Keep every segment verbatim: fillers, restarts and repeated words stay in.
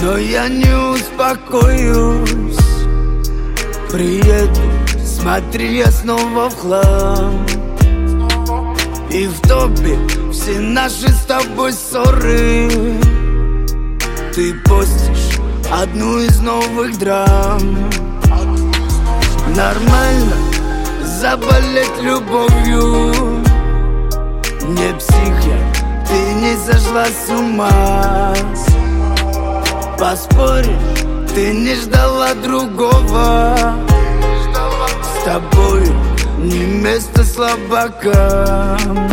но я не успокоюсь. Приеду, смотри, я снова в хлам. И в топе все наши с тобой ссоры. Ты постишь одну из новых драм. Нормально заболеть любовью. Не псих я, ты не сошла с ума. Поспорим, ты не ждала другого. С тобой не место слабакам.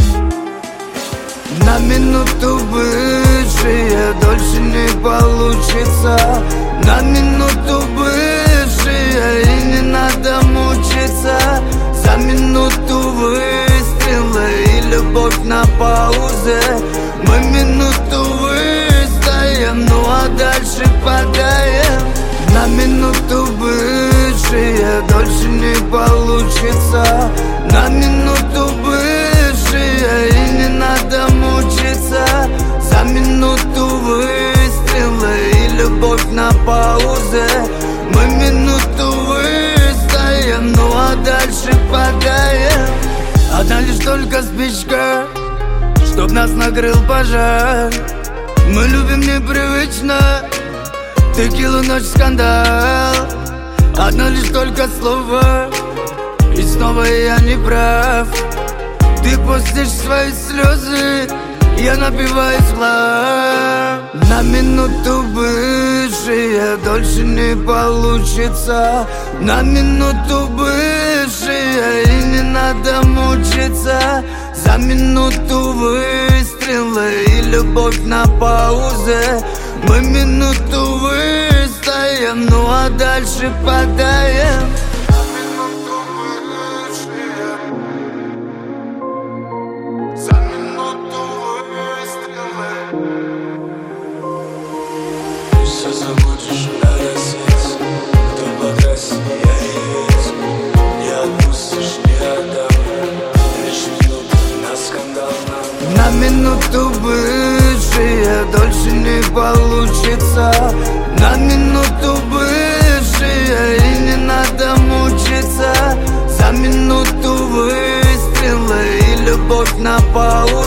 На минуту бывшие дольше не получится. На минуту бывшие и не надо мучиться. За минуту выстрела и любовь на паузе. Мы минуту выстоим, ну а дальше падаем. На минуту бывшие дольше не получится. На минуту бывшие и не надо мучиться. За минуту выстрела и любовь на паузе. Мы минуту выстоим, ну а дальше падаем. Одна лишь только спичка, чтоб нас накрыл пожар. Мы любим непривычно, текилу, ночь, скандал. Одно лишь только слово, и снова я не прав. Ты пустишь свои слезы, я напиваюсь в хлам. На минуту бывшие дольше не получится. На минуту бывшие и не надо мучиться. За минуту выстрела и любовь на паузе. Мы минуту выстоим, ну а дальше падаем. За минуту выстрела. Все забудешь, да я здесь. Кто покрасит, я есть. Не отпустишь, не отдам. Лишь минуту на скандал. На минуту бывшие дольше не получится. На минуту бывшие и не надо мучиться. За минуту выстрела и любовь на паузе.